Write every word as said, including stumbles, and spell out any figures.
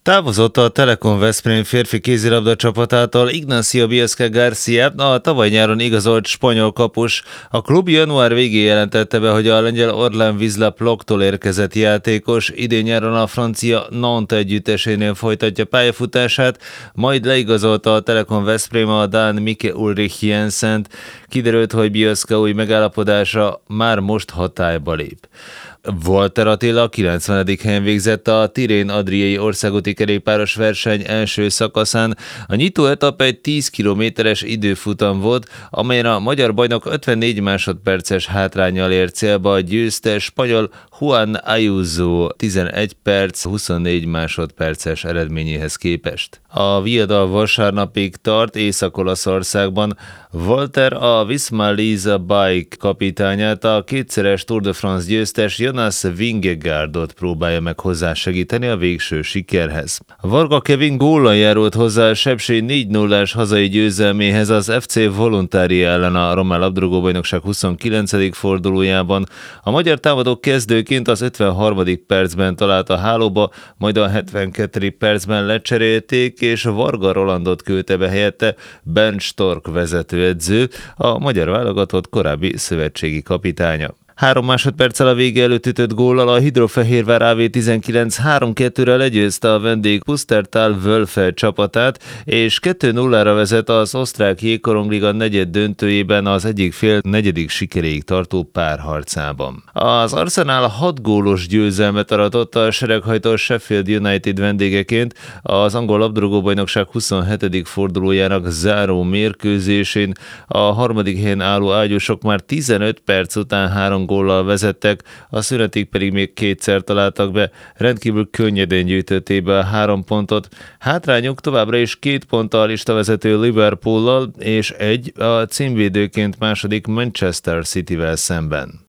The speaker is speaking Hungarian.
Távozott a Telekom Veszprém férfi kézilabda csapatától Ignacio Bielsa García, a tavaly nyáron igazolt spanyol kapus. A klub január végén jelentette be, hogy a lengyel Orlán Wisła-Płock-tól érkezett játékos idén nyáron a francia Nantes együttesénél folytatja pályafutását, majd leigazolta a Telekom Veszprém a dán Mikke Ulrich Jensent. Kiderült, hogy Bielsa új megállapodása már most hatályba lép. Walter Attila kilencvenedik helyen végzett a Tirrén-Adriai országúti kerékpáros verseny első szakaszán. A nyitó etap egy tíz kilométeres időfutam volt, amelyen a magyar bajnok ötvennégy másodperces hátránnyal ért célba, a győztes spanyol Juan Ayuso tizenegy perc huszonnégy másodperces eredményéhez képest. A viadal vasárnapig tart Észak-Olaszországban. Walter a Visma Lease Bike kapitányát, a kétszeres Tour de France győztes Jonas Vingegaardot próbálja meg hozzásegíteni a végső sikerhez. Varga Kevin góllal járult hozzá a Sepsi négy nullás hazai győzelméhez az ef cé Volontária ellen a román labdarúgóbajnokság huszonkilencedik fordulójában. A magyar támadók kezdőként az ötvenharmadik percben talált a hálóba, majd a hetvenkettedik percben lecserélték, és Varga Rolandot küldte be helyette Bernd Stork vezetőedző, a magyar válogatott korábbi szövetségi kapitánya. Három másodperccel a vége előtt ütött góllal a Hidrofehérvár á vé tizenkilenc három kettőre legyőzte a vendég Pusztertal Wölfe csapatát, és kettő nullára vezet az osztrák jégkorongliga negyed döntőjében az egyik fél negyedik sikeréig tartó párharcában. Az Arsenal hat gólos győzelmet aratott a sereghajtó Sheffield United vendégeként az angol labdarúgóbajnokság huszonhetedik fordulójának záró mérkőzésén. A harmadik helyen álló ágyúsok már tizenöt perc után három góllal vezettek, a szünetig pedig még kétszer találtak be, rendkívül könnyedén gyűjtötték be a három pontot. Hátrányuk továbbra is két ponttal a listavezető Liverpoollal és egy a címvédőként második Manchester Cityvel szemben.